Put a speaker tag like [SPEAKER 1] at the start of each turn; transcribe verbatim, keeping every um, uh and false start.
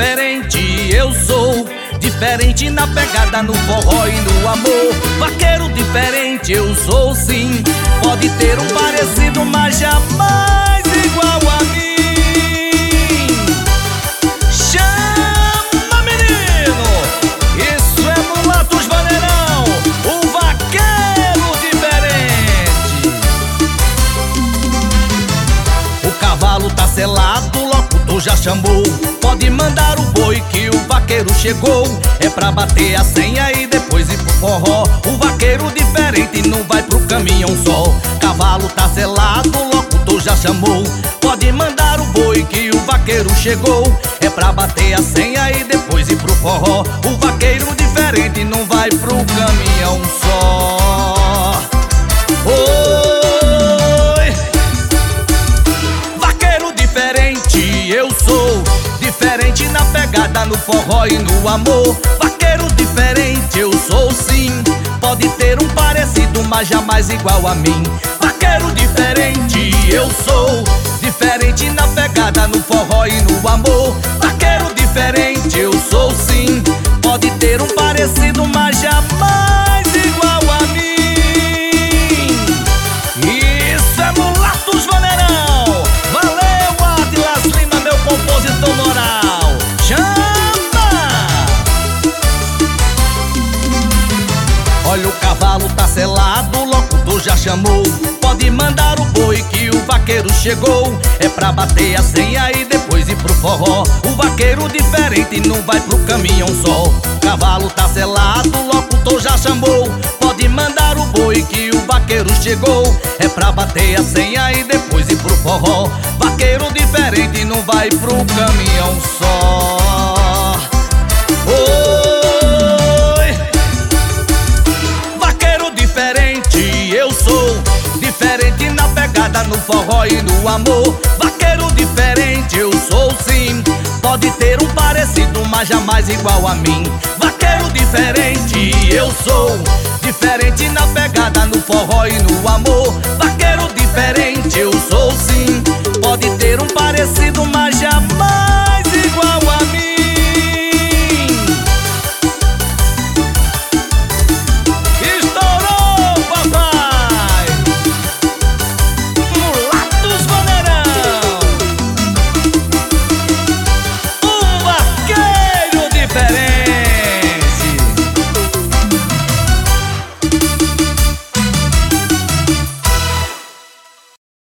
[SPEAKER 1] diferente eu sou, diferente na pegada, no forró e no amor. Vaqueiro diferente eu sou sim, pode ter um parecido, mas jamais igual a mim. Chama, menino, isso é Mulatos Vaneirão, o vaqueiro diferente. O cavalo tá selado, o locutor já chamou, pode mandar o boi que o vaqueiro chegou. É pra bater a senha e depois ir pro forró. O vaqueiro diferente não vai pro caminhão só. Cavalo tá selado, o locutor já chamou, pode mandar o boi que o vaqueiro chegou. É pra bater a senha e depois ir pro forró. O vaqueiro diferente não vai pro caminhão só. Oi! Vaqueiro diferente eu sou, diferente na pegada, no forró e no amor. Vaqueiro diferente eu sou sim, pode ter um parecido, mas jamais igual a mim. Vaqueiro diferente eu sou, diferente na pegada, no forró e no amor. Vaqueiro diferente eu sou sim, pode ter um parecido, mas jamais igual a mim. Isso é Mulatos Vaneirão. Valeu, Atlas Lima, meu compositor moral. Olha, o cavalo tá selado, o locutor já chamou, pode mandar o boi que o vaqueiro chegou. É pra bater a senha e depois ir pro forró. O vaqueiro diferente não vai pro caminhão só. O cavalo tá selado, o locutor já chamou, pode mandar o boi que o vaqueiro chegou. É pra bater a senha e depois ir pro forró. Vaqueiro diferente não vai pro caminhão só. Oi! Vaqueiro diferente eu sou, diferente na pegada, no forró e no amor. Vaqueiro diferente eu sou sim, pode ter um parecido, mas jamais igual a mim. Vaqueiro diferente eu sou, diferente na pegada, no forró e no amor. Vaqueiro diferente eu sou sim, pode ter um parecido,